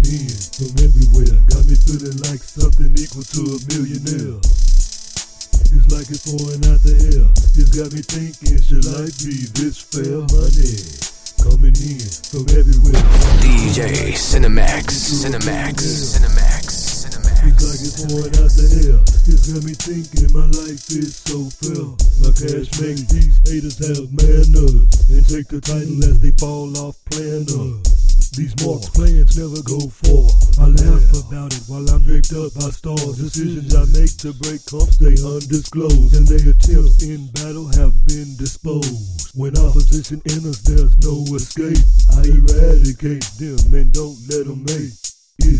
in from everywhere, got me feeling like something equal to a millionaire. It's like it's pouring out the air. It's got me thinking, should life be this fair? Money coming in from everywhere. DJ Cinemax. It's like it's pouring out the air. It's got me thinking, my life is so fair. My cash makes these haters have manners and take the title as they fall off planner. These marks plans never go far. I laugh about it while I'm draped up by stars. Decisions I make to break comps stay undisclosed, and their attempts in battle have been disposed. When opposition enters, there's no escape. I eradicate them and don't let them make it.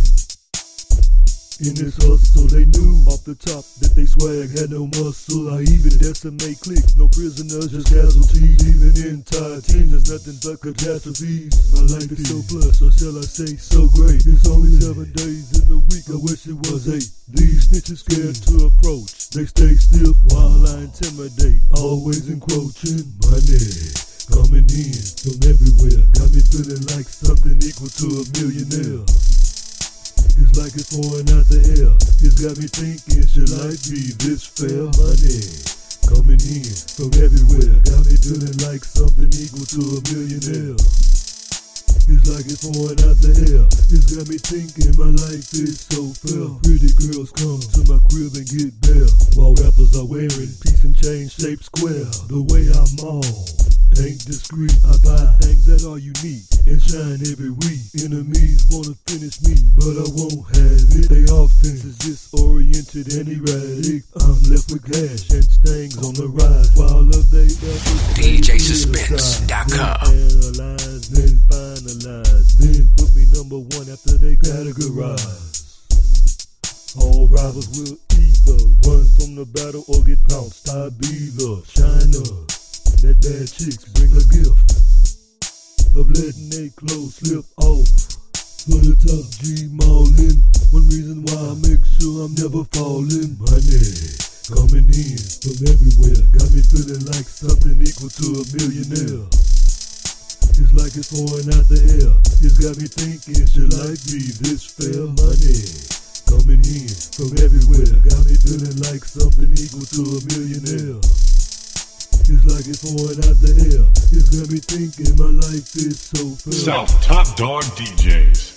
In this hustle, they knew off the top that they swag had no muscle. I even decimate cliques, no prisoners, just casualties. Even entire teams, there's nothing but catastrophes. My life is so blessed, or shall I say so great. It's only 7 days in the week, I wish it was 8. These snitches scared to approach, they stay stiff while I intimidate, always encroaching. Money coming in from everywhere, got me feeling like something equal to a millionaire. It's like it's pouring out the air. It's got me thinking, should life be this fair? Money coming in from everywhere, got me feeling like something equal to a millionaire. It's like it's pouring out the air. It's got me thinking, my life is so fair. Pretty girls come to my crib and get bare, while rappers are wearing piece and chain shaped square. The way I mall ain't discreet. I buy things that are unique and shine every week. Enemies wanna finish me, but I won't have it. They offense is disoriented and erratic. I'm left with cash and stings on the rise, while of they efforts DJSuspense.com. Analyze, then finalize, then put me number one after they categorize. All rivals will either run from the battle or get pounced. I be the shiner. That bad chicks bring a gift of letting they clothes slip off. For the top G maulin', one reason why I make sure I'm never falling. Money coming in from everywhere, got me feeling like something equal to a millionaire. It's like it's pouring out the air. It's got me thinking, should life be this fair? Money coming in from everywhere, got me feeling like something equal to a millionaire. It's like it's pouring out the air. It's got me thinking, my life is so fair. South Top Dog DJs.